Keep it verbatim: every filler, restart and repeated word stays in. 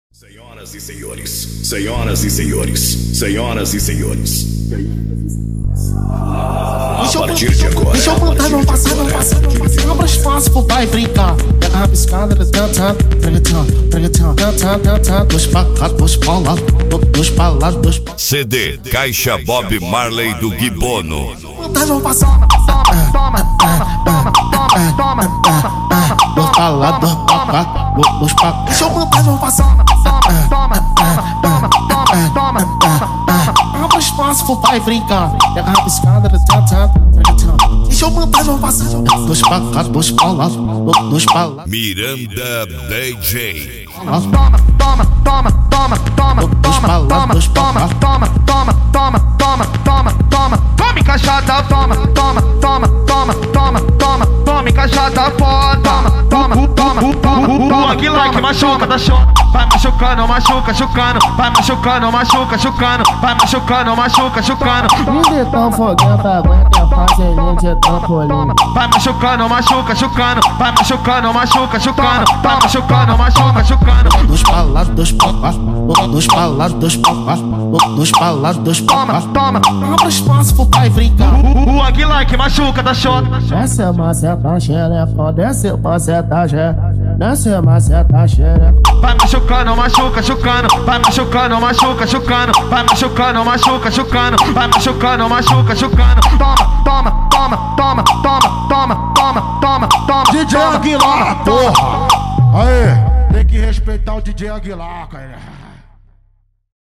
Senhoras e senhores, senhoras e senhores, senhoras e senhores. A partir de agora. Deixa eu mandar, não passar, não passar, não passar. Abra espaço pro pai brincar. Pega a rabiscada, cantando, pregatando, pregatando, cantando, cantando. Dois pra cá, dois pra lá, dois pra lá, dois pra lá. C D Caixa Bob Marley do Gui Bono. Mandar, não passar. Toma, toma, toma, toma, toma. Dois pra lá, dois pra cá, dois pra lá. Deixa eu mandar, não passar. Toma, toma, toma, toma, toma. Abra espaço pro pai brincar. Pega a rabiscada, cantando, pregatando. Deixa eu mandar, não passar. Dois pra cá, dois pra lá, dois pra lá. Miranda D J. Toma, toma, toma, toma, toma, toma, toma, toma, toma, toma, toma, toma, toma, toma, tome caixada, toma, toma, toma, toma, toma, toma, tome caixada, foda, toma, toma, toma, toma, que like machuca, da show, vai machucando, machuca, chucando, vai machucando, machuca, chucando, vai machucando, machuca, chucando. Me de tão foguenta, aguenta fazer de trampolim. Vai machucando, machuca, chucando, vai machucando, machuca, chucando, vai machucando, machuca, chucando. Dois pra lá, dois pra cá, dois pra lá, dois pra cá, dois pra lá, dois pra cá. Toma, toma, abra espaço pro pai brincar. O Aguilar que machuca da shot. Desce a maceta xereca, desce a maceta xereca, desce a maceta xereca. Vai machucando, machuca, chucando, vai machucando, machuca, chucando, vai machucando, machuca, chucando, vai machucando, machuca, chucando. Toma, toma, toma, toma, toma, toma, toma, toma, toma. D J Aguilar, porra! Aê, tem que respeitar o D J Aguilar, cara.